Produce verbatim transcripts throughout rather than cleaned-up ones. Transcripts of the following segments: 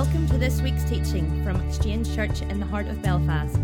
Welcome to this week's teaching from Exchange Church in the heart of Belfast.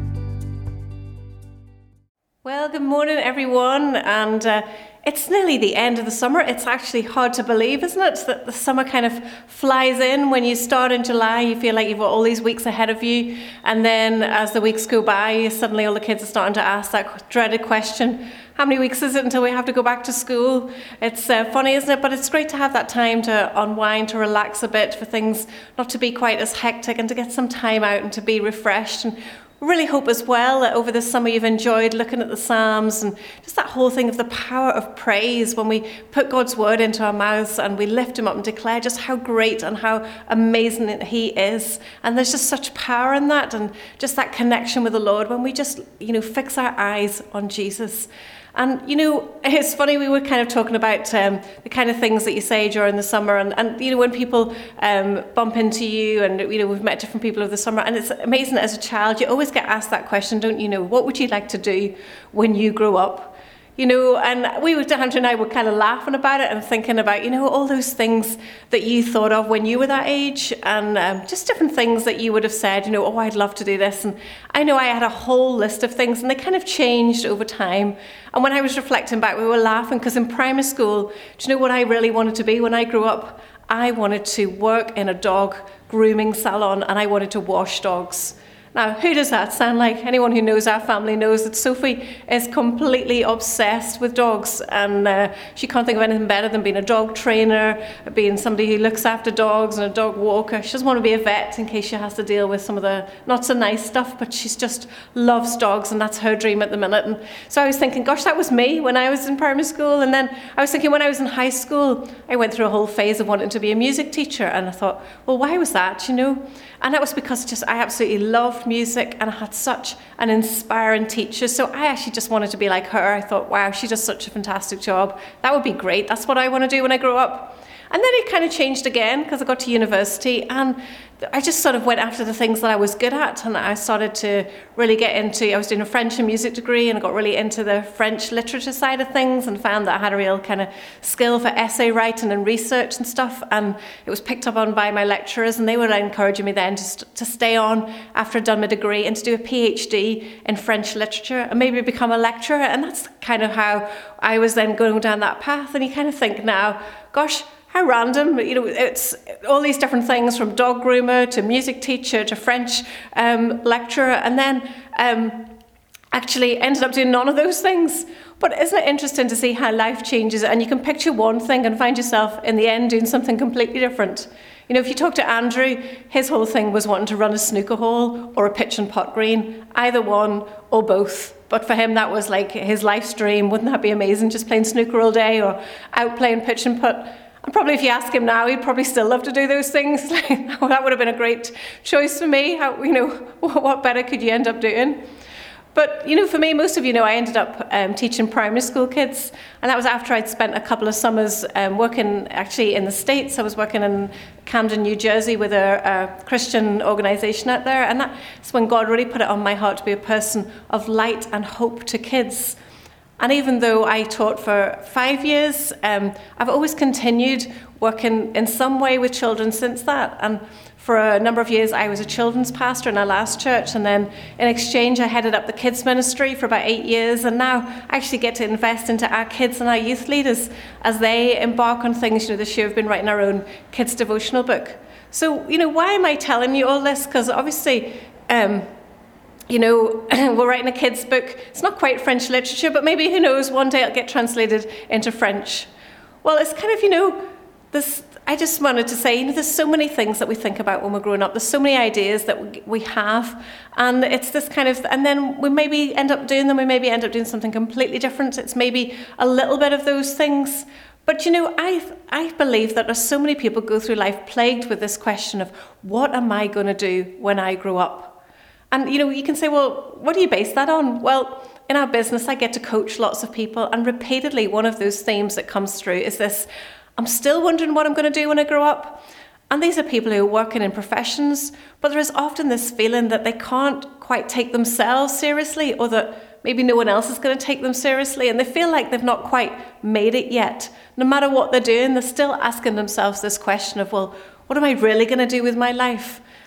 Well, good morning everyone, and uh, it's nearly the end of the summer. It's actually hard to believe, isn't it, that the summer kind of flies in. When you start in July, you feel like you've got all these weeks ahead of you, and then as the weeks go by, suddenly all the kids are starting to ask that dreaded question, how many weeks is it until we have to go back to school? It's uh, funny, isn't it? But it's great to have that time to unwind, to relax a bit, for things not to be quite as hectic, and to get some time out and to be refreshed. And really hope as well that over the summer you've enjoyed looking at the Psalms and just that whole thing of the power of praise when we put God's word into our mouths and we lift him up and declare just how great and how amazing he is. And there's just such power in that, and just that connection with the Lord when we just, you know, fix our eyes on Jesus. And, you know, it's funny, we were kind of talking about um, the kind of things that you say during the summer. And, and you know, when people um, bump into you, and, you know, we've met different people over the summer. And it's amazing that as a child, you always get asked that question, don't you know, what would you like to do when you grow up? You know, and we were, Andrew and I were kind of laughing about it and thinking about, you know, all those things that you thought of when you were that age, and um, just different things that you would have said, you know, oh, I'd love to do this. And I know I had a whole list of things, and they kind of changed over time. And when I was reflecting back, we were laughing because in primary school, do you know what I really wanted to be when I grew up? I wanted to work in a dog grooming salon, and I wanted to wash dogs. Now, who does that sound like? Anyone who knows our family knows that Sophie is completely obsessed with dogs, and uh, she can't think of anything better than being a dog trainer, being somebody who looks after dogs and a dog walker. She doesn't want to be a vet in case she has to deal with some of the not so nice stuff, but she just loves dogs, and that's her dream at the minute. And so I was thinking, gosh, that was me when I was in primary school. And then I was thinking when I was in high school, I went through a whole phase of wanting to be a music teacher, and I thought, well, why was that, you know? And that was because just I absolutely loved music, and I had such an inspiring teacher. So I actually just wanted to be like her. I thought, wow, she does such a fantastic job. That would be great. That's what I want to do when I grow up. And then it kind of changed again because I got to university, and I just sort of went after the things that I was good at, and I started to really get into, I was doing a French and music degree, and I got really into the French literature side of things, and found that I had a real kind of skill for essay writing and research and stuff. And it was picked up on by my lecturers, and they were encouraging me then to, st- to stay on after I'd done my degree and to do a PhD in French literature and maybe become a lecturer. And that's kind of how I was then going down that path. And you kind of think now, gosh, how random, you know, it's all these different things from dog groomer to music teacher to French um, lecturer, and then um, actually ended up doing none of those things. But isn't it interesting to see how life changes, and you can picture one thing and find yourself in the end doing something completely different. You know, if you talk to Andrew, his whole thing was wanting to run a snooker hall or a pitch and putt green, either one or both. But for him, that was like his life's dream. Wouldn't that be amazing, just playing snooker all day or out playing pitch and putt? And probably if you ask him now, he'd probably still love to do those things. Well, that would have been a great choice for me. How, you know, what better could you end up doing? But, you know, for me, most of you know, I ended up um, teaching primary school kids. And that was after I'd spent a couple of summers um, working actually in the States. I was working in Camden, New Jersey with a, a Christian organization out there. And that's when God really put it on my heart to be a person of light and hope to kids. And even though I taught for five years, um, I've always continued working in some way with children since that. And for a number of years, I was a children's pastor in our last church. And then in exchange, I headed up the kids ministry for about eight years. And now I actually get to invest into our kids and our youth leaders as they embark on things. You know, this year we've been writing our own kids devotional book. So, you know, why am I telling you all this? Because obviously, um, you know, we're writing a kids' book. It's not quite French literature, but maybe, who knows, one day it'll get translated into French. Well, it's kind of, you know, this. I just wanted to say, you know, there's so many things that we think about when we're growing up. There's so many ideas that we have, and it's this kind of, and then we maybe end up doing them, we maybe end up doing something completely different. It's maybe a little bit of those things. But, you know, I I believe that there's so many people go through life plagued with this question of, what am I going to do when I grow up? And, you know, you can say, well, what do you base that on? Well, in our business, I get to coach lots of people, and repeatedly one of those themes that comes through is this, I'm still wondering what I'm going to do when I grow up. And these are people who are working in professions, but there is often this feeling that they can't quite take themselves seriously, or that maybe no one else is going to take them seriously, and they feel like they've not quite made it yet. No matter what they're doing, they're still asking themselves this question of, well, what am I really going to do with my life?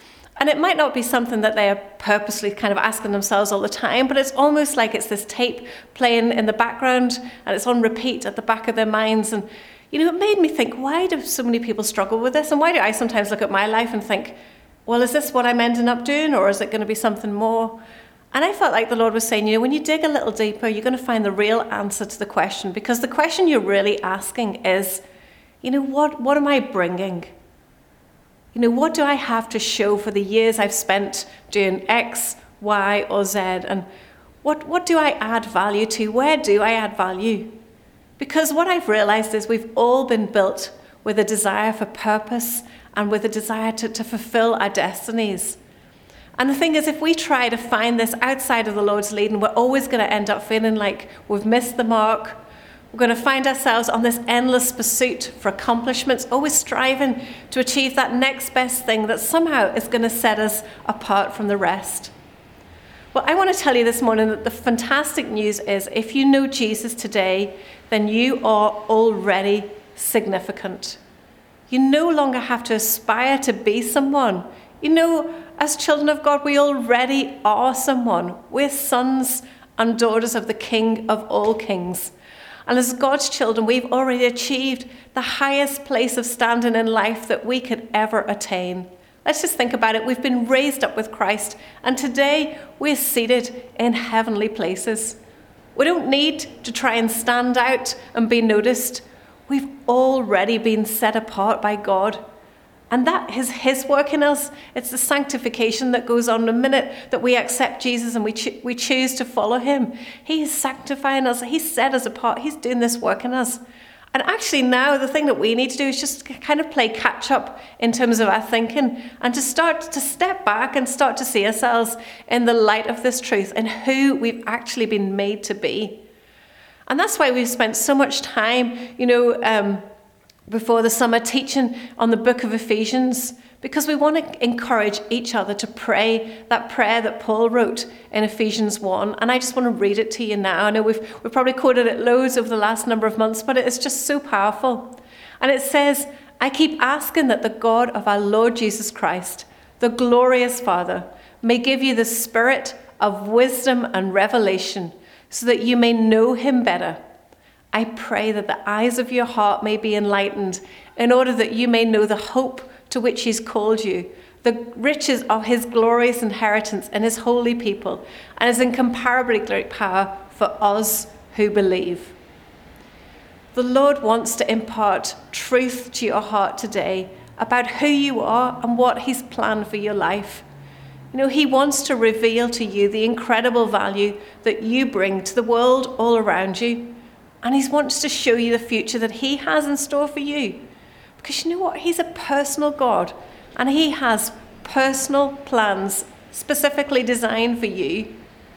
And it might not be something that they are purposely kind of asking themselves all the time, but it's almost like it's this tape playing in the background and it's on repeat at the back of their minds. And, you know, it made me think, why do so many people struggle with this? And why do I sometimes look at my life and think, well, is this what I'm ending up doing, or is it going to be something more? And I felt like the Lord was saying, you know, when you dig a little deeper, you're going to find the real answer to the question, because the question you're really asking is, you know, what, what am I bringing? You know, what do I have to show for the years I've spent doing X, Y, or Z? And what, what do I add value to? Where do I add value? Because what I've realized is we've all been built with a desire for purpose and with a desire to, to fulfill our destinies. And the thing is, if we try to find this outside of the Lord's leading, we're always going to end up feeling like we've missed the mark. We're going to find ourselves on this endless pursuit for accomplishments, always striving to achieve that next best thing that somehow is going to set us apart from the rest. Well, I want to tell you this morning that the fantastic news is, if you know Jesus today, then you are already significant. You no longer have to aspire to be someone. You know, as children of God, we already are someone. We're sons and daughters of the King of all kings. And as God's children, we've already achieved the highest place of standing in life that we could ever attain. Let's just think about it. We've been raised up with Christ, and today we're seated in heavenly places. We don't need to try and stand out and be noticed. We've already been set apart by God. And that is his work in us. It's the sanctification that goes on the minute that we accept Jesus and we cho- we choose to follow him. He is sanctifying us. He's set us apart. He's doing this work in us. And actually now the thing that we need to do is just kind of play catch up in terms of our thinking, and to start to step back and start to see ourselves in the light of this truth and who we've actually been made to be. And that's why we've spent so much time, you know, um, before the summer teaching on the book of Ephesians, because we want to encourage each other to pray that prayer that Paul wrote in Ephesians one. And I just want to read it to you now. I know we've, we've probably quoted it loads over the last number of months, but it is just so powerful. And it says, I keep asking that the God of our Lord Jesus Christ, the glorious Father, may give you the spirit of wisdom and revelation so that you may know him better. I pray that the eyes of your heart may be enlightened, in order that you may know the hope to which he's called you, the riches of his glorious inheritance in his holy people, and his incomparably great power for us who believe. The Lord wants to impart truth to your heart today about who you are and what he's planned for your life. You know, he wants to reveal to you the incredible value that you bring to the world all around you. And he wants to show you the future that he has in store for you. Because you know what? He's a personal God. And he has personal plans specifically designed for you.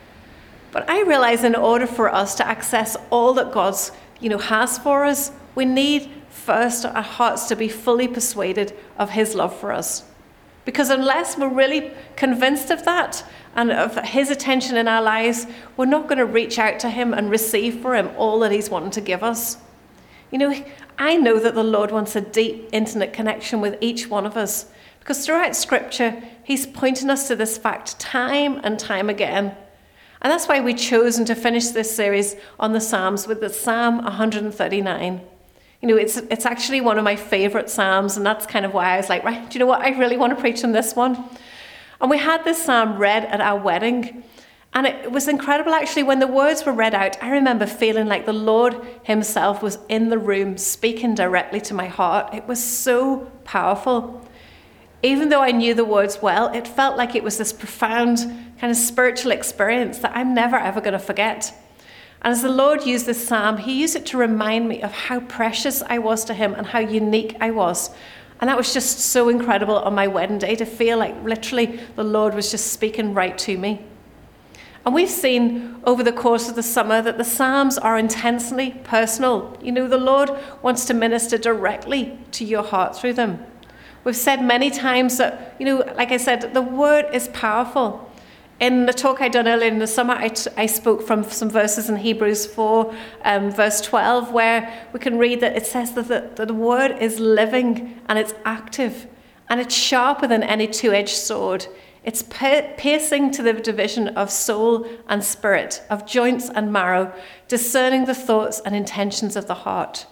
But I realize in order for us to access all that God's, you know, has for us, we need first our hearts to be fully persuaded of his love for us. Because unless we're really convinced of that and of his attention in our lives, we're not going to reach out to him and receive for him all that he's wanting to give us. You know, I know that the Lord wants a deep, intimate connection with each one of us, because throughout Scripture, he's pointing us to this fact time and time again. And that's why we've chosen to finish this series on the Psalms with the Psalm one thirty-nine. You know, it's it's actually one of my favorite Psalms, and that's kind of why I was like, right, do you know what? I really want to preach on this one. And we had this Psalm read at our wedding, and it was incredible actually. When the words were read out, I remember feeling like the Lord himself was in the room speaking directly to my heart. It was so powerful. Even though I knew the words well, it felt like it was this profound kind of spiritual experience that I'm never ever going to forget. And as the Lord used this psalm, he used it to remind me of how precious I was to him and how unique I was. And that was just so incredible on my wedding day, to feel like literally the Lord was just speaking right to me. And we've seen over the course of the summer that the Psalms are intensely personal. You know, the Lord wants to minister directly to your heart through them. We've said many times that, you know, like I said, the word is powerful. In the talk I'd done earlier in the summer, I, t- I spoke from some verses in Hebrews four, um, verse twelve, where we can read that it says that the, that the word is living and it's active. And it's sharper than any two-edged sword. It's piercing to the division of soul and spirit, of joints and marrow, discerning the thoughts and intentions of the heart.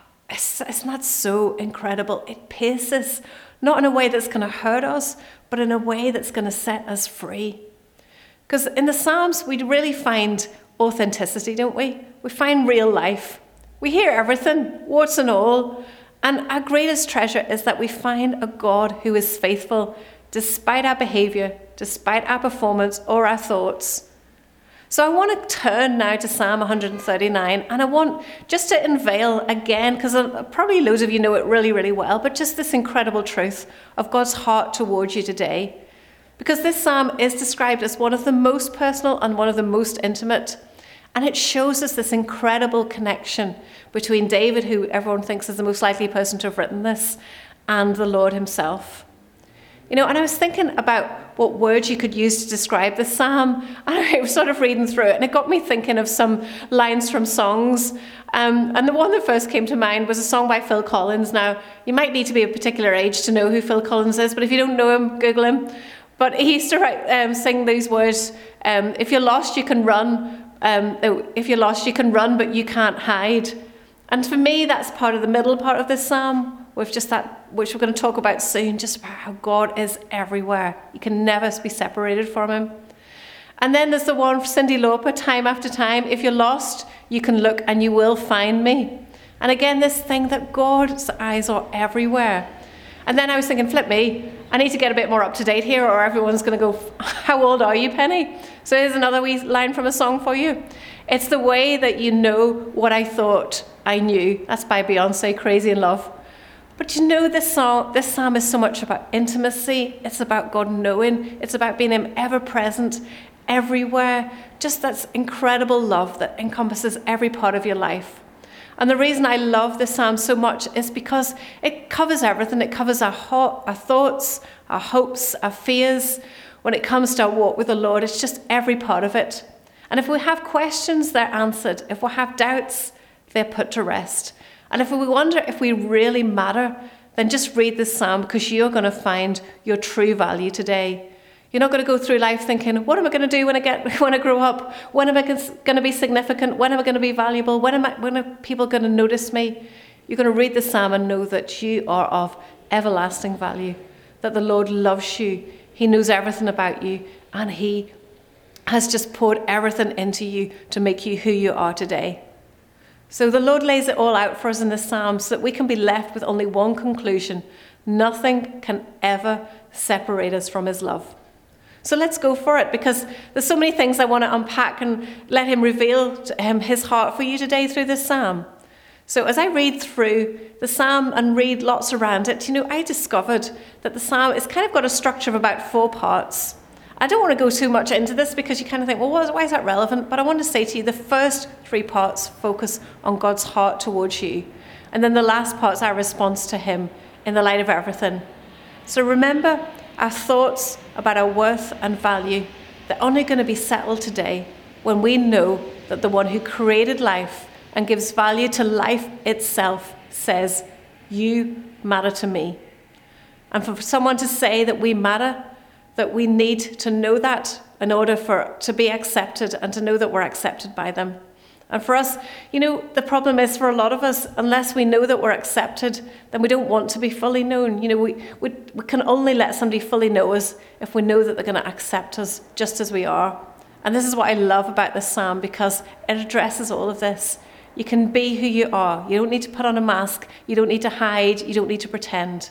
Isn't that so incredible? It pierces, not in a way that's going to hurt us, but in a way that's going to set us free. Because in the Psalms, we really find authenticity, don't we? We find real life. We hear everything, warts and all. And our greatest treasure is that we find a God who is faithful despite our behavior, despite our performance or our thoughts. So I want to turn now to Psalm one thirty-nine, and I want just to unveil again, because probably loads of you know it really, really well, but just this incredible truth of God's heart towards you today. Because this psalm is described as one of the most personal and one of the most intimate. And it shows us this incredible connection between David, who everyone thinks is the most likely person to have written this, and the Lord himself. You know, and I was thinking about what words you could use to describe the psalm, and I was sort of reading through it, and it got me thinking of some lines from songs. Um, and the one that first came to mind was a song by Phil Collins. Now, you might need to be a particular age to know who Phil Collins is, but if you don't know him, Google him. But he used to write, um, sing these words, um, if you're lost, you can run. Um, if you're lost, you can run, but you can't hide. And for me, that's part of the middle part of this psalm, with just that, which we're going to talk about soon, just about how God is everywhere. You can never be separated from him. And then there's the one for Cyndi Lauper, time after time. If you're lost, you can look and you will find me. And again, this thing that God's eyes are everywhere. And then I was thinking, flip me, I need to get a bit more up to date here, or everyone's going to go, how old are you, Penny? So here's another wee line from a song for you. It's the way that you know what I thought I knew. That's by Beyonce, Crazy in Love. But you know, this song, this psalm is so much about intimacy. It's about God knowing. It's about being him ever present, everywhere. Just that incredible love that encompasses every part of your life. And the reason I love this psalm so much is because it covers everything. It covers our, ho- our thoughts, our hopes, our fears. When it comes to our walk with the Lord, it's just every part of it. And if we have questions, they're answered. If we have doubts, they're put to rest. And if we wonder if we really matter, then just read this psalm, because you're going to find your true value today. You're not going to go through life thinking, what am I going to do when I get when I grow up? When am I going to be significant? When am I going to be valuable? When am I, when are people going to notice me? You're going to read the psalm and know that you are of everlasting value, that the Lord loves you. He knows everything about you, and he has just poured everything into you to make you who you are today. So the Lord lays it all out for us in this psalm so that we can be left with only one conclusion. Nothing can ever separate us from his love. So let's go for it, because there's so many things I want to unpack and let him reveal to him his heart for you today through this psalm. So as I read through the psalm and read lots around it, you know, I discovered that the psalm has kind of got a structure of about four parts. I don't want to go too much into this because you kind of think, well, why is that relevant? But I want to say to you, the first three parts focus on God's heart towards you. And then the last part's our response to him in the light of everything. So remember, our thoughts about our worth and value, they're only going to be settled today when we know that the one who created life and gives value to life itself says, you matter to me. And for someone to say that we matter, that we need to know that in order for to be accepted and to know that we're accepted by them. And for us, you know, the problem is for a lot of us, unless we know that we're accepted, then we don't want to be fully known. You know, we, we, we can only let somebody fully know us if we know that they're going to accept us just as we are. And this is what I love about this psalm, because it addresses all of this. You can be who you are. You don't need to put on a mask. You don't need to hide. You don't need to pretend.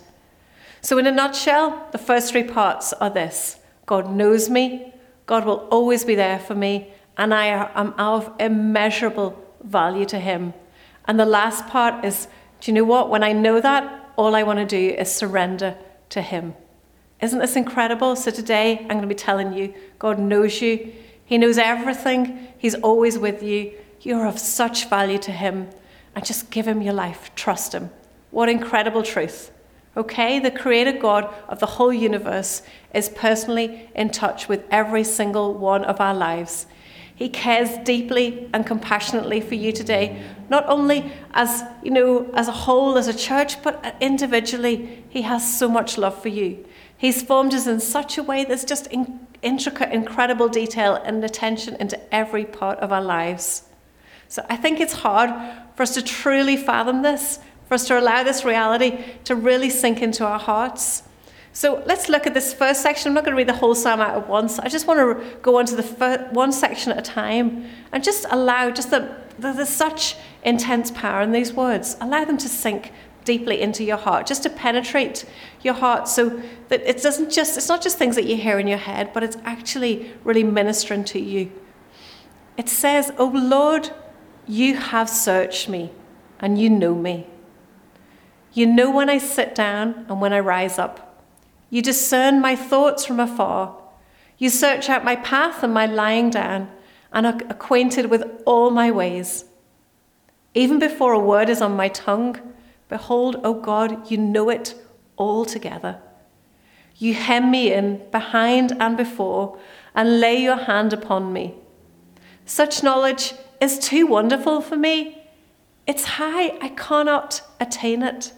So in a nutshell, the first three parts are this. God knows me. God will always be there for me. And I am of immeasurable value to him. And the last part is, do you know what? When I know that, all I want to do is surrender to him. Isn't this incredible? So today, I'm going to be telling you, God knows you. He knows everything. He's always with you. You're of such value to him. And just give him your life. Trust him. What incredible truth. Okay, the creator God of the whole universe is personally in touch with every single one of our lives. He cares deeply and compassionately for you today, not only as, you know, as a whole, as a church, but individually. He has so much love for you. He's formed us in such a way that's just in, intricate, incredible detail and attention into every part of our lives. So I think it's hard for us to truly fathom this, for us to allow this reality to really sink into our hearts. So let's look at this first section. I'm not going to read the whole psalm out at once. I just want to go on to the first, one section at a time and just allow, just that there's such intense power in these words. Allow them to sink deeply into your heart, just to penetrate your heart, so that it doesn't just, it's not just things that you hear in your head, but it's actually really ministering to you. It says, "O Lord, you have searched me and you know me. You know when I sit down and when I rise up. You discern my thoughts from afar. You search out my path and my lying down and are acquainted with all my ways. Even before a word is on my tongue, behold, O God, you know it altogether. You hem me in behind and before and lay your hand upon me. Such knowledge is too wonderful for me. It's high, I cannot attain it."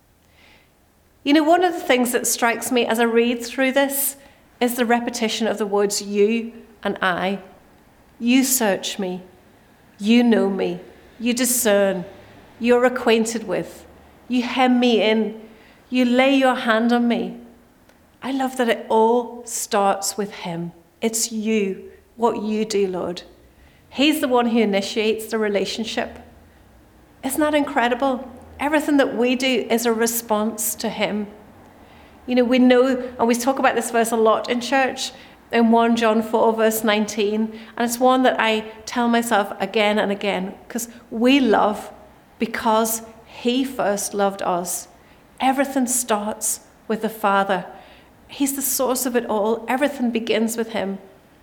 You know, one of the things that strikes me as I read through this is the repetition of the words you and I. You search me. You know me. You discern. You're acquainted with. You hem me in. You lay your hand on me. I love that it all starts with him. It's you, what you do, Lord. He's the one who initiates the relationship. Isn't that incredible? Everything that we do is a response to him. You know, we know, and we talk about this verse a lot in church, in First John four, verse nineteen, and it's one that I tell myself again and again, because we love because he first loved us. Everything starts with the Father. He's the source of it all. Everything begins with him.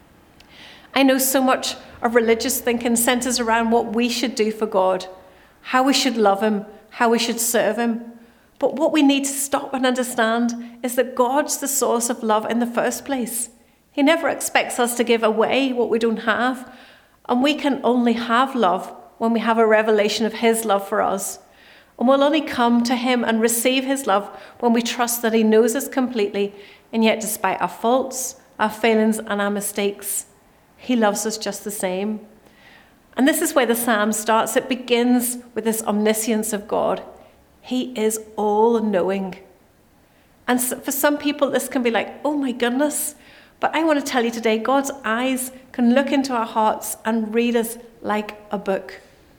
I know so much of religious thinking centers around what we should do for God, how we should love him, how we should serve him. But what we need to stop and understand is that God's the source of love in the first place. He never expects us to give away what we don't have. And we can only have love when we have a revelation of his love for us. And we'll only come to him and receive his love when we trust that he knows us completely. And yet, despite our faults, our failings, and our mistakes, he loves us just the same. And this is where the psalm starts. It begins with this omniscience of God. He is all-knowing. And so for some people, this can be like, oh my goodness. But I want to tell you today, God's eyes can look into our hearts and read us like a book.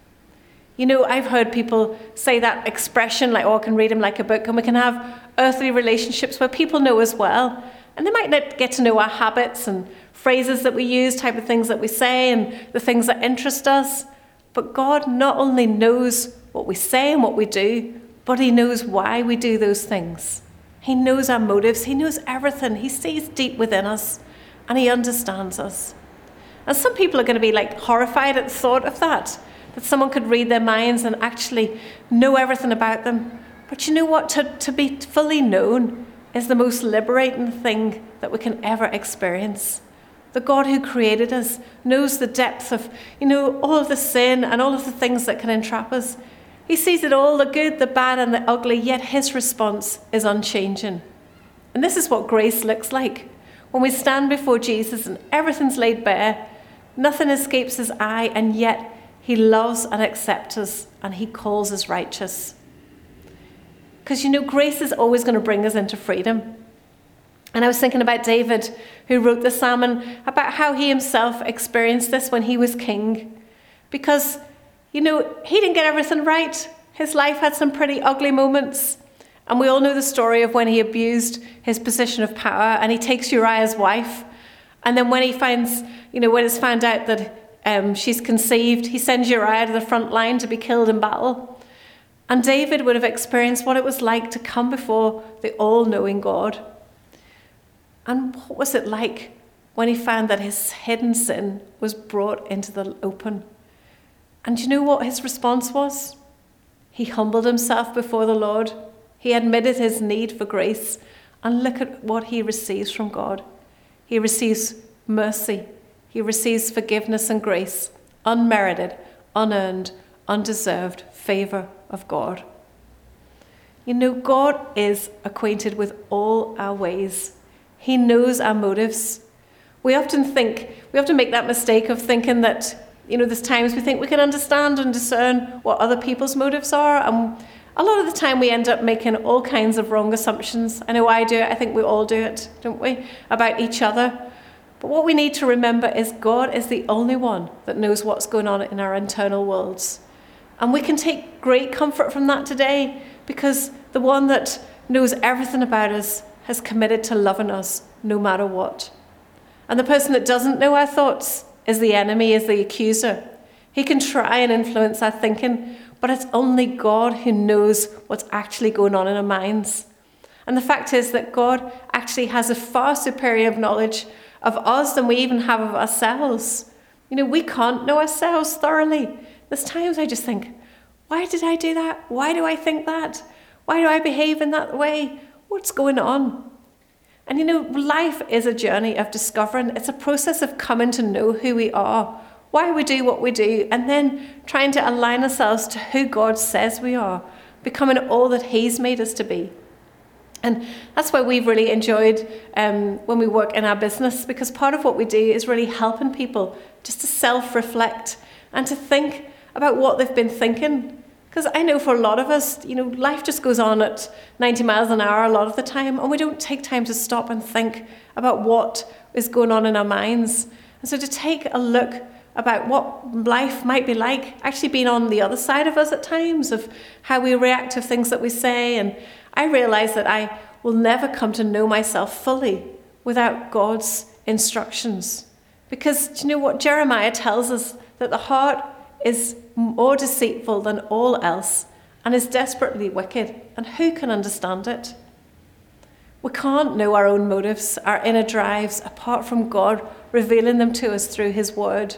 You know, I've heard people say that expression, like, oh, I can read him like a book. And we can have earthly relationships where people know us well. And they might not get to know our habits and phrases that we use, type of things that we say, and the things that interest us. But God not only knows what we say and what we do, but he knows why we do those things. He knows our motives. He knows everything. He sees deep within us, and he understands us. And some people are going to be like horrified at the thought of that, that someone could read their minds and actually know everything about them. But you know what? To, to be fully known is the most liberating thing that we can ever experience. The God who created us knows the depth of, you know, all of the sin and all of the things that can entrap us. He sees it all, the good, the bad, and the ugly, yet his response is unchanging. And this is what grace looks like. When we stand before Jesus and everything's laid bare, nothing escapes his eye, and yet he loves and accepts us, and he calls us righteous. Because, you know, grace is always going to bring us into freedom. And I was thinking about David, who wrote the psalm, and about how he himself experienced this when he was king. Because, you know, he didn't get everything right. His life had some pretty ugly moments. And we all know the story of when he abused his position of power and he takes Uriah's wife. And then when he finds, you know, when it's found out that um, she's conceived, he sends Uriah to the front line to be killed in battle. And David would have experienced what it was like to come before the all-knowing God. And what was it like when he found that his hidden sin was brought into the open? And do you know what his response was? He humbled himself before the Lord. He admitted his need for grace. And look at what he receives from God. He receives mercy. he receives forgiveness and grace, unmerited, unearned, undeserved favour of God. You know, God is acquainted with all our ways. He knows our motives. We often think, we often make that mistake of thinking that, you know, there's times we think we can understand and discern what other people's motives are. And a lot of the time we end up making all kinds of wrong assumptions. I know I do it. I think we all do it, don't we? About each other. But what we need to remember is God is the only one that knows what's going on in our internal worlds. And we can take great comfort from that today, because the one that knows everything about us has committed to loving us no matter what. And the person that doesn't know our thoughts is the enemy, is the accuser. He can try and influence our thinking, but it's only God who knows what's actually going on in our minds. And the fact is that God actually has a far superior knowledge of us than we even have of ourselves. You know, we can't know ourselves thoroughly. There's times I just think, why did I do that? Why do I think that? Why do I behave in that way? What's going on? And you know, life is a journey of discovering. It's a process of coming to know who we are, why we do what we do, and then trying to align ourselves to who God says we are, becoming all that He's made us to be. And that's why we've really enjoyed um, when we work in our business, because part of what we do is really helping people just to self-reflect and to think about what they've been thinking. Because I know for a lot of us, you know, life just goes on at ninety miles an hour a lot of the time, and we don't take time to stop and think about what is going on in our minds. And so to take a look about what life might be like, actually being on the other side of us at times, of how we react to things that we say. And I realise that I will never come to know myself fully without God's instructions. Because do you know what? Jeremiah tells us that the heart is more deceitful than all else and is desperately wicked, and who can understand it? We can't know our own motives, our inner drives, apart from God revealing them to us through His word.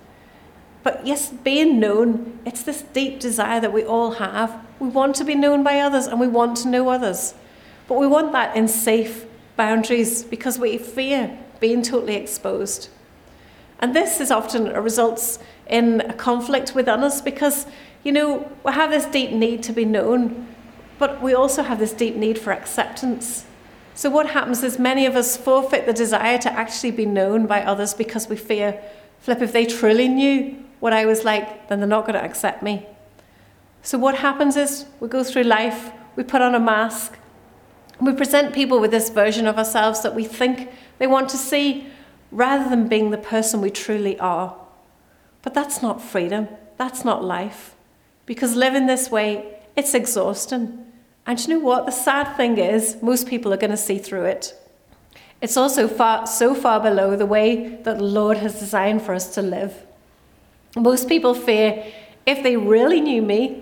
But yes, being known, it's this deep desire that we all have. We want to be known by others, and we want to know others. But we want that in safe boundaries, because we fear being totally exposed. And this is often a results in a conflict within us, because, you know, we have this deep need to be known, but we also have this deep need for acceptance. So what happens is many of us forfeit the desire to actually be known by others because we fear, flip, if they truly knew what I was like, then they're not going to accept me. So what happens is we go through life, we put on a mask, and we present people with this version of ourselves that we think they want to see, rather than being the person we truly are. But that's not freedom. That's not life. Because living this way, it's exhausting. And you know what? The sad thing is, most people are going to see through it. It's also far, so far below the way that the Lord has designed for us to live. Most people fear, if they really knew me,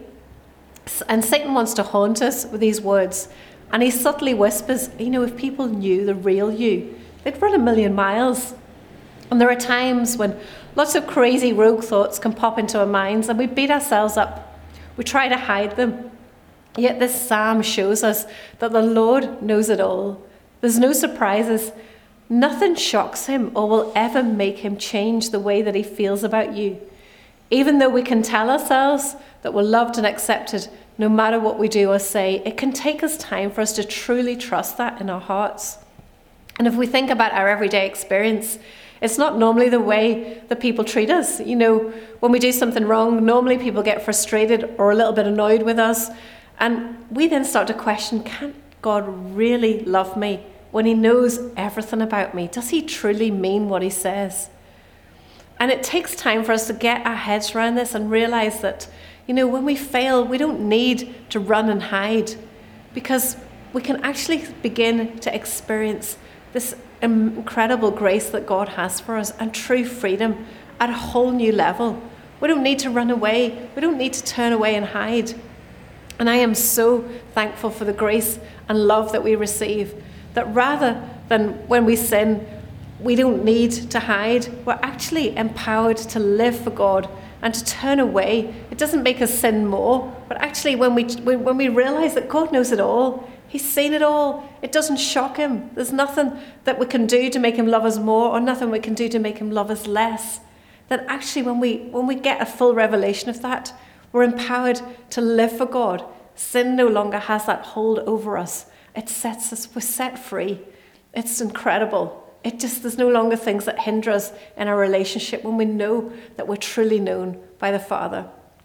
and Satan wants to haunt us with these words, and he subtly whispers, you know, if people knew the real you, they'd run a million miles. And there are times when lots of crazy rogue thoughts can pop into our minds, and we beat ourselves up. We try to hide them. Yet this psalm shows us that the Lord knows it all. There's no surprises. Nothing shocks him or will ever make him change the way that he feels about you. Even though we can tell ourselves that we're loved and accepted no matter what we do or say, it can take us time for us to truly trust that in our hearts. And if we think about our everyday experience, it's not normally the way that people treat us. You know, when we do something wrong, normally people get frustrated or a little bit annoyed with us. And we then start to question, can God really love me when he knows everything about me? Does he truly mean what he says? And it takes time for us to get our heads around this and realize that, you know, when we fail, we don't need to run and hide, because we can actually begin to experience this incredible grace that God has for us and true freedom at a whole new level. We don't need to run away. We don't need to turn away and hide. And I am so thankful for the grace and love that we receive, that rather than when we sin, we don't need to hide. We're actually empowered to live for God and to turn away. It doesn't make us sin more, but actually when we when we realize that God knows it all, He's seen it all. It doesn't shock him. There's nothing that we can do to make him love us more, or nothing we can do to make him love us less. That actually when we when we get a full revelation of that, we're empowered to live for God. Sin no longer has that hold over us. It sets us, we're set free. It's incredible. It just, there's no longer things that hinder us in our relationship when we know that we're truly known by the Father.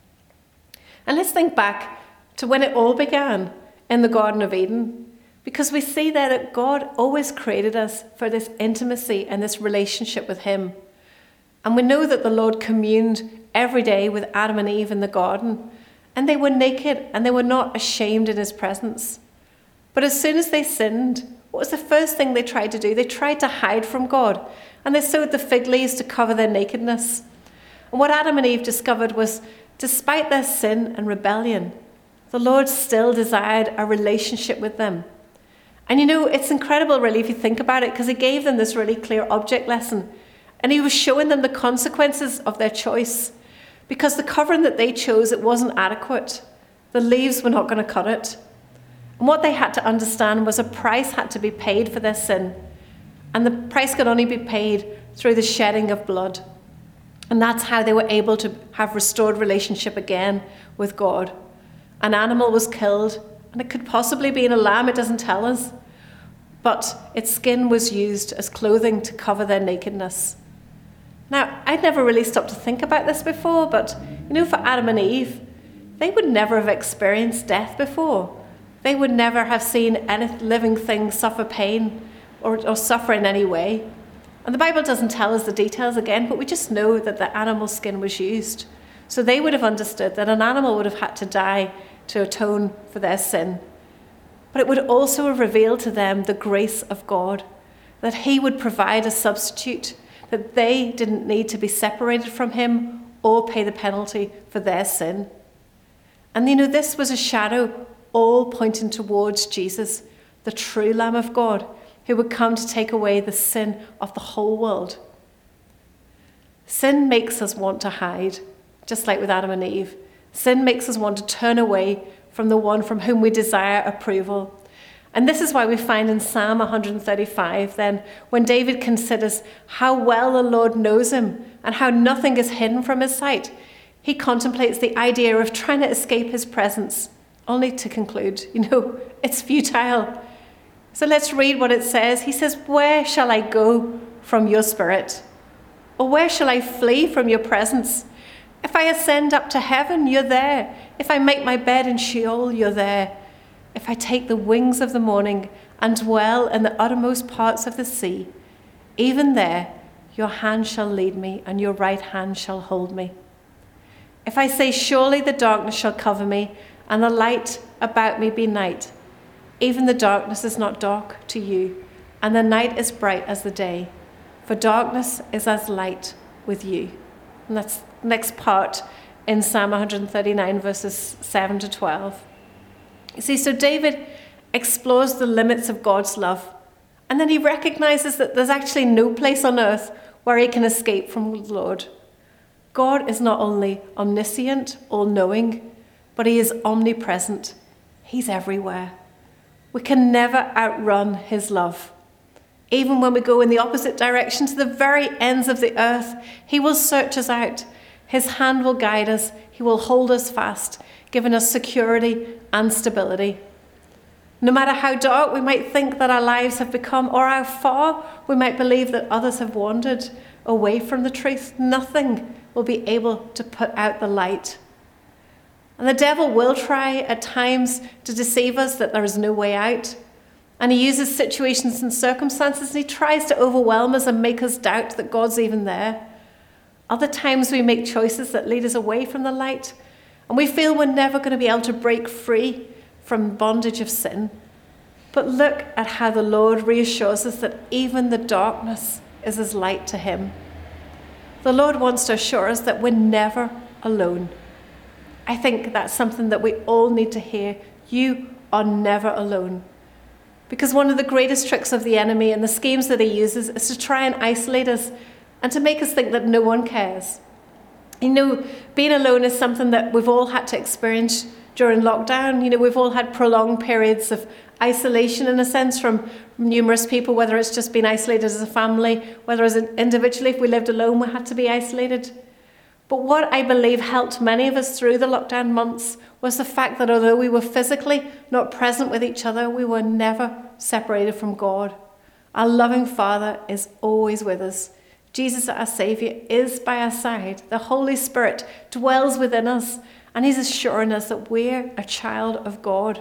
And let's think back to when it all began in the Garden of Eden, because we see there that God always created us for this intimacy and this relationship with him. And we know that the Lord communed every day with Adam and Eve in the garden, and they were naked and they were not ashamed in his presence. But as soon as they sinned, what was the first thing they tried to do? They tried to hide from God, and they sewed the fig leaves to cover their nakedness. And what Adam and Eve discovered was, despite their sin and rebellion, the Lord still desired a relationship with them. And you know, it's incredible really if you think about it, because he gave them this really clear object lesson, and he was showing them the consequences of their choice, because the covering that they chose, it wasn't adequate. The leaves were not going to cut it. And what they had to understand was a price had to be paid for their sin. And the price could only be paid through the shedding of blood. And that's how they were able to have restored relationship again with God. An animal was killed, and it could possibly be a lamb, it doesn't tell us. But its skin was used as clothing to cover their nakedness. Now, I'd never really stopped to think about this before, but you know, for Adam and Eve, they would never have experienced death before. They would never have seen any living thing suffer pain or, or suffer in any way. And the Bible doesn't tell us the details again, but we just know that the animal skin was used. So they would have understood that an animal would have had to die to atone for their sin. But it would also have revealed to them the grace of God, that he would provide a substitute, that they didn't need to be separated from him or pay the penalty for their sin. And you know, this was a shadow all pointing towards Jesus, the true Lamb of God, who would come to take away the sin of the whole world. Sin makes us want to hide, just like with Adam and Eve. Sin makes us want to turn away from the one from whom we desire approval. And this is why we find in Psalm one thirty-five then, when David considers how well the Lord knows him and how nothing is hidden from his sight, he contemplates the idea of trying to escape his presence, only to conclude, you know, it's futile. So let's read what it says. He says, "Where shall I go from your spirit? Or where shall I flee from your presence? If I ascend up to heaven, you're there. If I make my bed in Sheol, you're there. If I take the wings of the morning and dwell in the uttermost parts of the sea, even there your hand shall lead me and your right hand shall hold me. If I say, surely the darkness shall cover me and the light about me be night, even the darkness is not dark to you, and the night is bright as the day, for darkness is as light with you." And that's the next part in Psalm one thirty-nine, verses seven to twelve. You see, so David explores the limits of God's love, and then he recognizes that there's actually no place on earth where he can escape from the Lord. God is not only omniscient, all-knowing, but he is omnipresent. He's everywhere. We can never outrun his love. Even when we go in the opposite direction to the very ends of the earth, he will search us out. His hand will guide us. He will hold us fast, giving us security and stability. No matter how dark we might think that our lives have become, or how far we might believe that others have wandered away from the truth, nothing will be able to put out the light. And the devil will try at times to deceive us that there is no way out. And he uses situations and circumstances, and he tries to overwhelm us and make us doubt that God's even there. Other times we make choices that lead us away from the light, and we feel we're never going to be able to break free from bondage of sin. But look at how the Lord reassures us that even the darkness is as light to him. The Lord wants to assure us that we're never alone. I think that's something that we all need to hear. You are never alone. Because one of the greatest tricks of the enemy and the schemes that he uses is to try and isolate us and to make us think that no one cares. You know, being alone is something that we've all had to experience during lockdown. You know, we've all had prolonged periods of isolation in a sense from numerous people, whether it's just being isolated as a family, whether as an individually, if we lived alone, we had to be isolated. But what I believe helped many of us through the lockdown months was the fact that although we were physically not present with each other, we were never separated from God. Our loving Father is always with us. Jesus, our Saviour, is by our side. The Holy Spirit dwells within us, and he's assuring us that we're a child of God.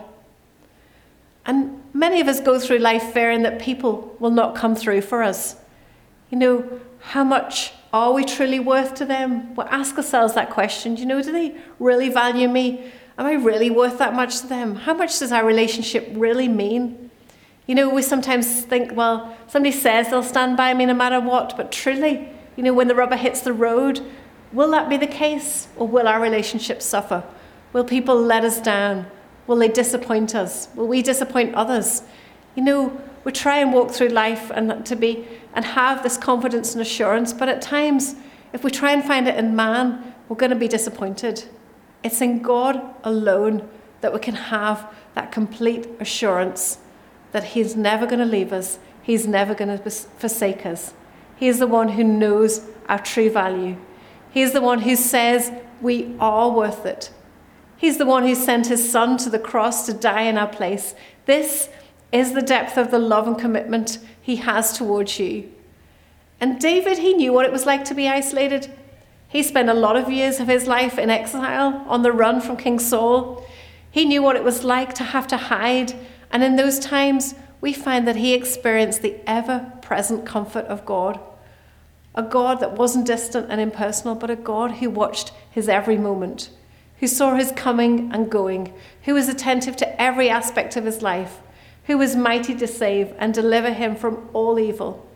And many of us go through life fearing that people will not come through for us. You know, how much are we truly worth to them? We'll ask ourselves that question. You know, do they really value me? Am I really worth that much to them? How much does our relationship really mean? You know, we sometimes think, well, somebody says they'll stand by me no matter what, but truly, you know, when the rubber hits the road, will that be the case? Or will our relationship suffer? Will people let us down? Will they disappoint us? Will we disappoint others? You know, we try and walk through life and to be and have this confidence and assurance, but at times, if we try and find it in man, we're going to be disappointed. It's in God alone that we can have that complete assurance that he's never going to leave us. He's never going to forsake us. He's the one who knows our true value. He's the one who says we are worth it. He's the one who sent his son to the cross to die in our place. This is the depth of the love and commitment he has towards you. And David, he knew what it was like to be isolated. He spent a lot of years of his life in exile, on the run from King Saul. He knew what it was like to have to hide. And in those times, we find that he experienced the ever-present comfort of God. A God that wasn't distant and impersonal, but a God who watched his every moment, who saw his coming and going, who was attentive to every aspect of his life, who was mighty to save and deliver him from all evil.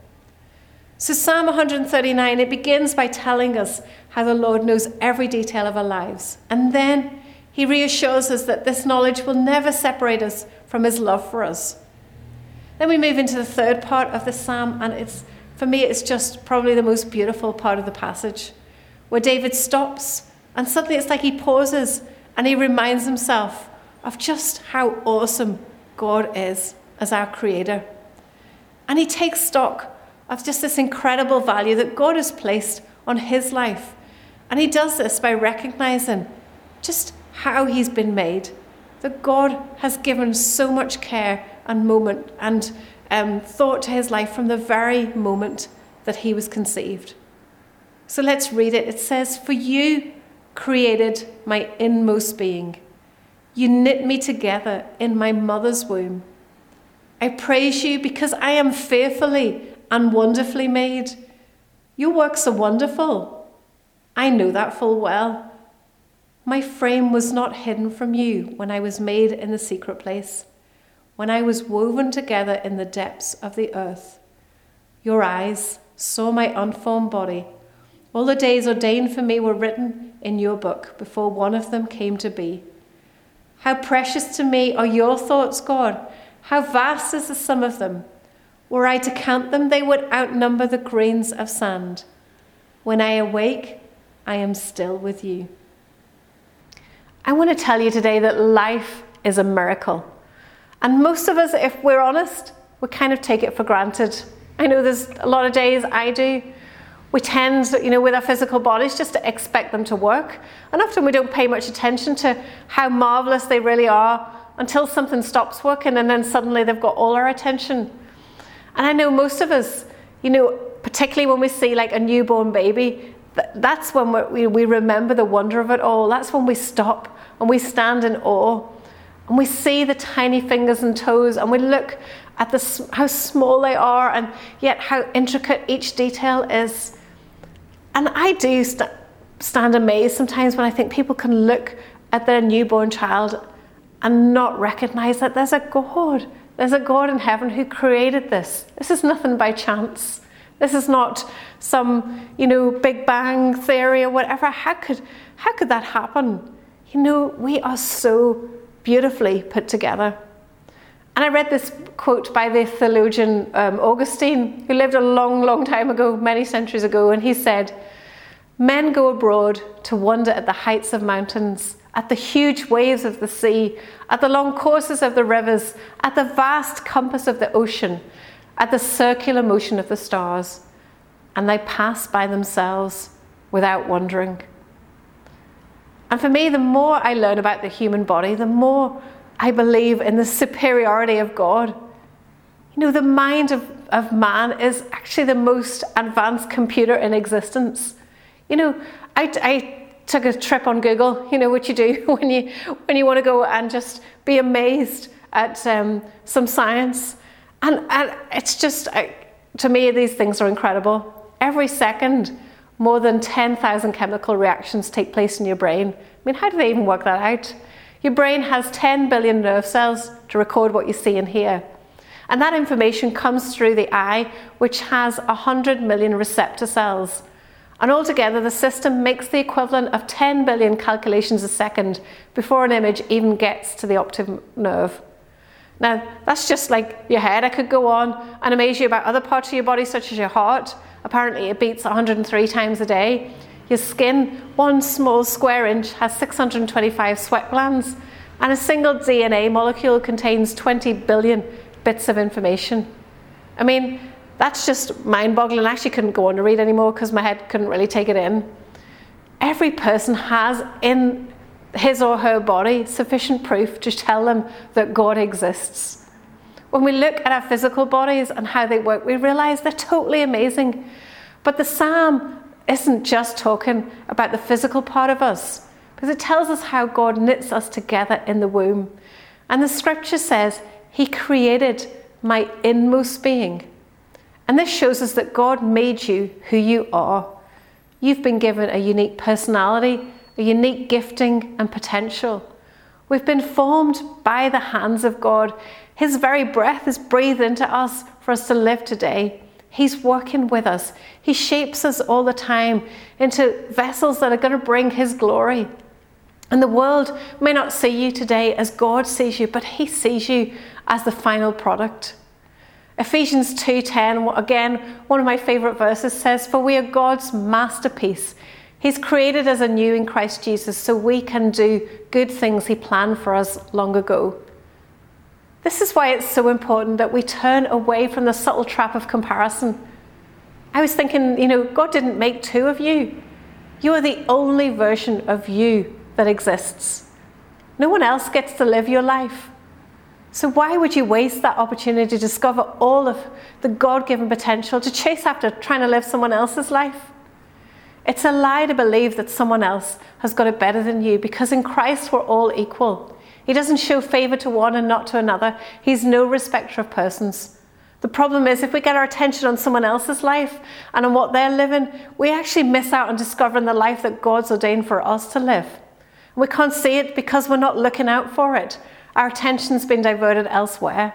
So Psalm one thirty-nine, it begins by telling us how the Lord knows every detail of our lives. And then he reassures us that this knowledge will never separate us from his love for us. Then we move into the third part of the psalm, and it's, for me, it's just probably the most beautiful part of the passage, where David stops, and suddenly it's like he pauses, and he reminds himself of just how awesome God is as our creator. And he takes stock of just this incredible value that God has placed on his life. And he does this by recognizing just how he's been made, that God has given so much care and moment and um, thought to his life from the very moment that he was conceived. So let's read it. It says, "For you created my inmost being. You knit me together in my mother's womb. I praise you because I am fearfully and wonderfully made. Your works are wonderful. I know that full well. My frame was not hidden from you when I was made in the secret place, when I was woven together in the depths of the earth. Your eyes saw my unformed body. All the days ordained for me were written in your book before one of them came to be. How precious to me are your thoughts, God. How vast is the sum of them. Were I to count them, they would outnumber the grains of sand. When I awake, I am still with you." I want to tell you today that life is a miracle. And most of us, if we're honest, we kind of take it for granted. I know there's a lot of days I do. We tend, you know, with our physical bodies just to expect them to work. And often we don't pay much attention to how marvelous they really are until something stops working, and then suddenly they've got all our attention. And I know most of us, you know, particularly when we see like a newborn baby, that's when we we remember the wonder of it all. That's when we stop and we stand in awe. And we see the tiny fingers and toes, and we look at the, how small they are, and yet how intricate each detail is. And I do st- stand amazed sometimes when I think people can look at their newborn child and not recognize that there's a God. There's a God in heaven who created this. This is nothing by chance. This is not some, you know, Big Bang theory or whatever. How could, how could that happen? You know, we are so beautifully put together. And I read this quote by the theologian um, Augustine, who lived a long, long time ago, many centuries ago, and he said, "Men go abroad to wonder at the heights of mountains at the huge waves of the sea, at the long courses of the rivers, at the vast compass of the ocean, at the circular motion of the stars, and they pass by themselves without wondering. And for me, the more I learn about the human body, the more I believe in the superiority of God. You know, the mind of, of man is actually the most advanced computer in existence. You know, I, I took a trip on Google, you know what you do when you when you want to go and just be amazed at um, some science. And, and it's just, I, to me, these things are incredible. Every second, more than ten thousand chemical reactions take place in your brain. I mean, how do they even work that out? Your brain has ten billion nerve cells to record what you see and hear. And that information comes through the eye, which has one hundred million receptor cells. And altogether, the system makes the equivalent of ten billion calculations a second before an image even gets to the optic nerve. Now, that's just like your head. I could go on and amaze you about other parts of your body, such as your heart. Apparently, it beats one hundred three times a day. Your skin, one small square inch, has six hundred twenty-five sweat glands, and a single D N A molecule contains twenty billion bits of information. I mean, that's just mind-boggling. I actually couldn't go on to read anymore because my head couldn't really take it in. Every person has in his or her body sufficient proof to tell them that God exists. When we look at our physical bodies and how they work, we realize they're totally amazing. But the Psalm isn't just talking about the physical part of us, because it tells us how God knits us together in the womb. And the scripture says, He created my inmost being. And this shows us that God made you who you are. You've been given a unique personality, a unique gifting and potential. We've been formed by the hands of God. His very breath is breathed into us for us to live today. He's working with us. He shapes us all the time into vessels that are going to bring His glory. And the world may not see you today as God sees you, but He sees you as the final product. Ephesians two ten, again, one of my favourite verses says, "For we are God's masterpiece. He's created us anew in Christ Jesus so we can do good things He planned for us long ago." This is why it's so important that we turn away from the subtle trap of comparison. I was thinking, you know, God didn't make two of you. You are the only version of you that exists. No one else gets to live your life. So why would you waste that opportunity to discover all of the God-given potential to chase after trying to live someone else's life? It's a lie to believe that someone else has got it better than you, because in Christ we're all equal. He doesn't show favour to one and not to another. He's no respecter of persons. The problem is, if we get our attention on someone else's life and on what they're living, we actually miss out on discovering the life that God's ordained for us to live. We can't see it because we're not looking out for it. Our attention's been diverted elsewhere.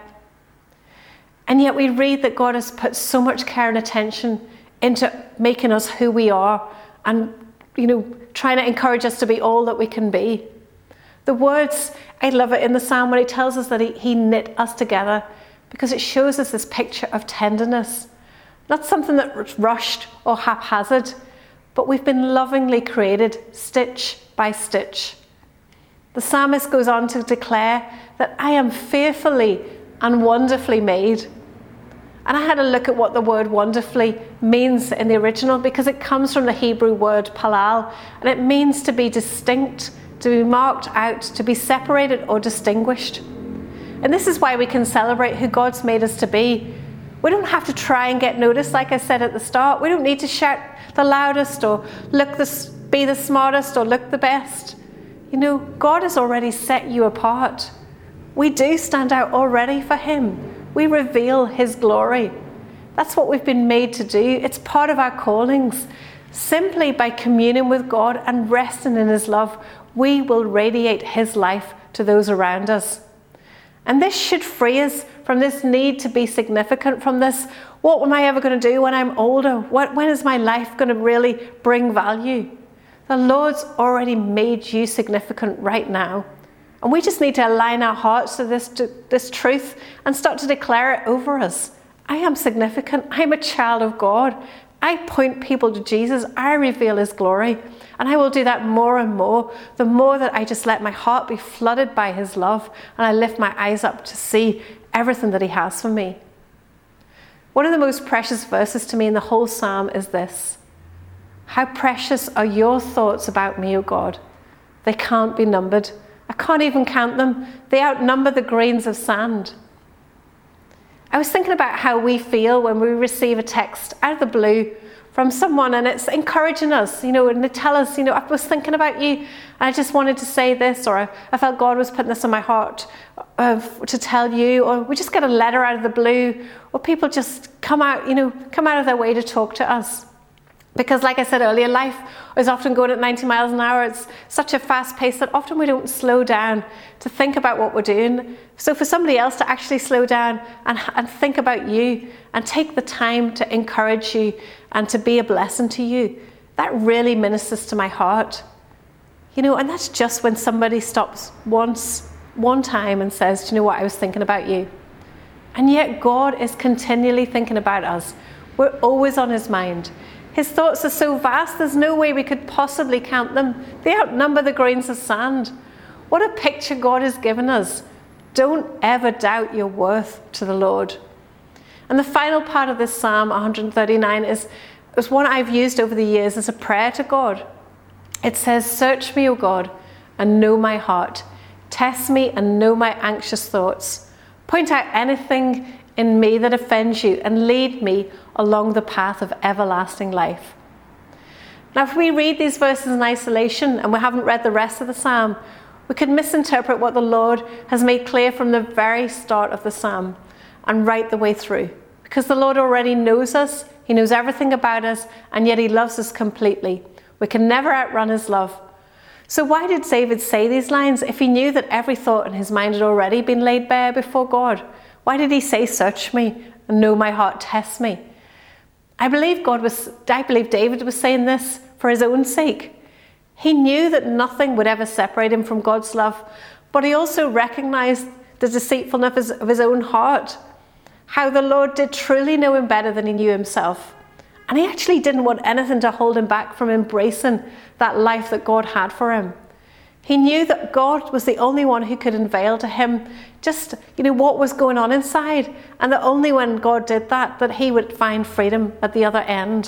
And yet we read that God has put so much care and attention into making us who we are and, you know, trying to encourage us to be all that we can be. The words, I love it in the Psalm when He tells us that he, he knit us together, because it shows us this picture of tenderness. Not something that's rushed or haphazard, but we've been lovingly created stitch by stitch. The psalmist goes on to declare that I am fearfully and wonderfully made. And I had a look at what the word wonderfully means in the original, because it comes from the Hebrew word palal, and it means to be distinct, to be marked out, to be separated or distinguished. And this is why we can celebrate who God's made us to be. We don't have to try and get noticed, like I said at the start. We don't need to shout the loudest or look the, be the smartest or look the best. You know, God has already set you apart. We do stand out already for Him. We reveal His glory. That's what we've been made to do. It's part of our callings. Simply by communing with God and resting in His love, we will radiate His life to those around us. And this should free us from this need to be significant, from this, what am I ever going to do when I'm older? What, when is my life going to really bring value? The Lord's already made you significant right now. And we just need to align our hearts to this, to this truth and start to declare it over us. I am significant. I'm a child of God. I point people to Jesus. I reveal his glory. And I will do that more and more, the more that I just let my heart be flooded by his love and I lift my eyes up to see everything that he has for me. One of the most precious verses to me in the whole psalm is this: how precious are your thoughts about me, O God. They can't be numbered. I can't even count them. They outnumber the grains of sand. I was thinking about how we feel when we receive a text out of the blue from someone and it's encouraging us, you know, and they tell us, you know, I was thinking about you and I just wanted to say this, or I, I felt God was putting this on my heart uh, to tell you, or we just get a letter out of the blue, or people just come out, you know, come out of their way to talk to us. Because like I said earlier, life is often going at ninety miles an hour. It's such a fast pace that often we don't slow down to think about what we're doing. So for somebody else to actually slow down and, and think about you and take the time to encourage you and to be a blessing to you, that really ministers to my heart. You know, and that's just when somebody stops once, one time and says, do you know what, I was thinking about you. And yet God is continually thinking about us. We're always on his mind. His thoughts are so vast, there's no way we could possibly count them. They outnumber the grains of sand. What a picture God has given us. Don't ever doubt your worth to the Lord. And the final part of this Psalm one thirty-nine is, is one I've used over the years as a prayer to God. It says, search me, O God, and know my heart. Test me and know my anxious thoughts. Point out anything in me that offends you and lead me along the path of everlasting life. Now, if we read these verses in isolation and we haven't read the rest of the psalm, we could misinterpret what the Lord has made clear from the very start of the psalm and right the way through. Because the Lord already knows us, he knows everything about us, and yet he loves us completely. We can never outrun his love. So why did David say these lines if he knew that every thought in his mind had already been laid bare before God? Why did he say, search me and know my heart, test me? I believe God was, I believe David was saying this for his own sake. He knew that nothing would ever separate him from God's love, but he also recognized the deceitfulness of his, of his own heart, how the Lord did truly know him better than he knew himself. And he actually didn't want anything to hold him back from embracing that life that God had for him. He knew that God was the only one who could unveil to him just, you know, what was going on inside. And that only when God did that, that he would find freedom at the other end.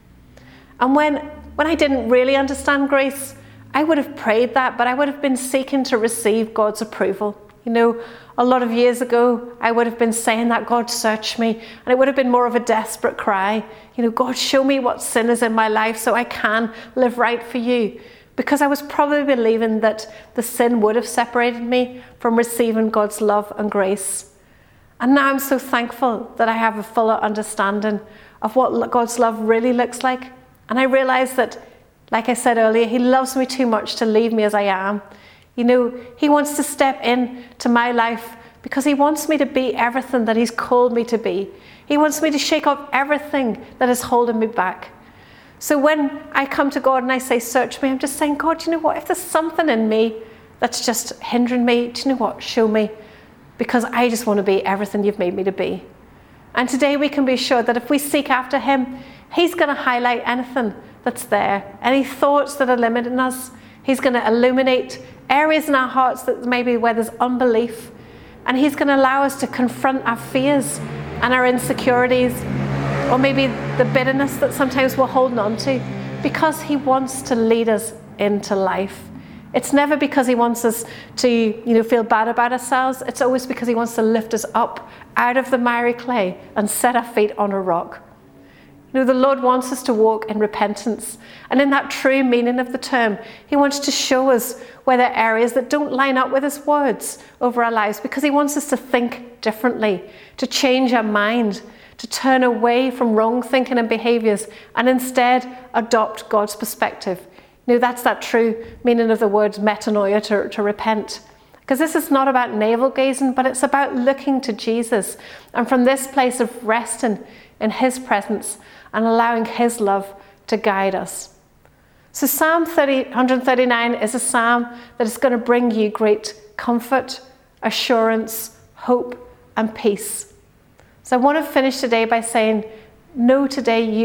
And when, when I didn't really understand grace, I would have prayed that, but I would have been seeking to receive God's approval. You know, a lot of years ago, I would have been saying that, God, search me. And it would have been more of a desperate cry. You know, God, show me what sin is in my life so I can live right for you. Because I was probably believing that the sin would have separated me from receiving God's love and grace. And now I'm so thankful that I have a fuller understanding of what God's love really looks like. And I realize that, like I said earlier, he loves me too much to leave me as I am. You know, he wants to step in to my life because he wants me to be everything that he's called me to be. He wants me to shake off everything that is holding me back. So when I come to God and I say, search me, I'm just saying, God, do you know what? If there's something in me that's just hindering me, do you know what? Show me. Because I just want to be everything you've made me to be. And today we can be sure that if we seek after him, he's going to highlight anything that's there. Any thoughts that are limiting us. He's going to illuminate areas in our hearts that maybe where there's unbelief. And he's going to allow us to confront our fears and our insecurities, or maybe the bitterness that sometimes we're holding on to, because he wants to lead us into life. It's never because he wants us to, you know, feel bad about ourselves. It's always because he wants to lift us up out of the miry clay and set our feet on a rock. You know, the Lord wants us to walk in repentance. And in that true meaning of the term, he wants to show us where there are areas that don't line up with his words over our lives, because he wants us to think differently, to change our mind, to turn away from wrong thinking and behaviors and instead adopt God's perspective. You know, that's that true meaning of the word metanoia, to, to repent. Because this is not about navel gazing, but it's about looking to Jesus. And from this place of resting in his presence and allowing his love to guide us. So Psalm one thirty-nine is a psalm that is going to bring you great comfort, assurance, hope, and peace. So I want to finish today by saying, know today you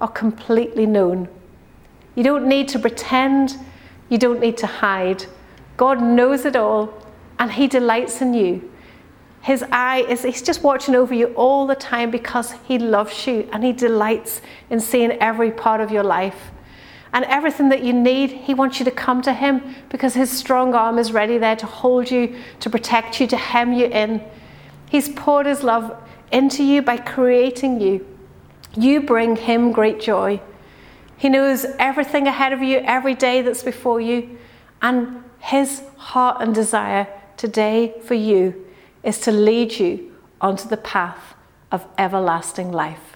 are completely known. You don't need to pretend. You don't need to hide. God knows it all, and he delights in you. His eye is, he's just watching over you all the time because he loves you and he delights in seeing every part of your life. And everything that you need, he wants you to come to him because his strong arm is ready there to hold you, to protect you, to hem you in. He's poured his love into you by creating you. You bring him great joy. He knows everything ahead of you, every day that's before you. And his heart and desire today for you is to lead you onto the path of everlasting life.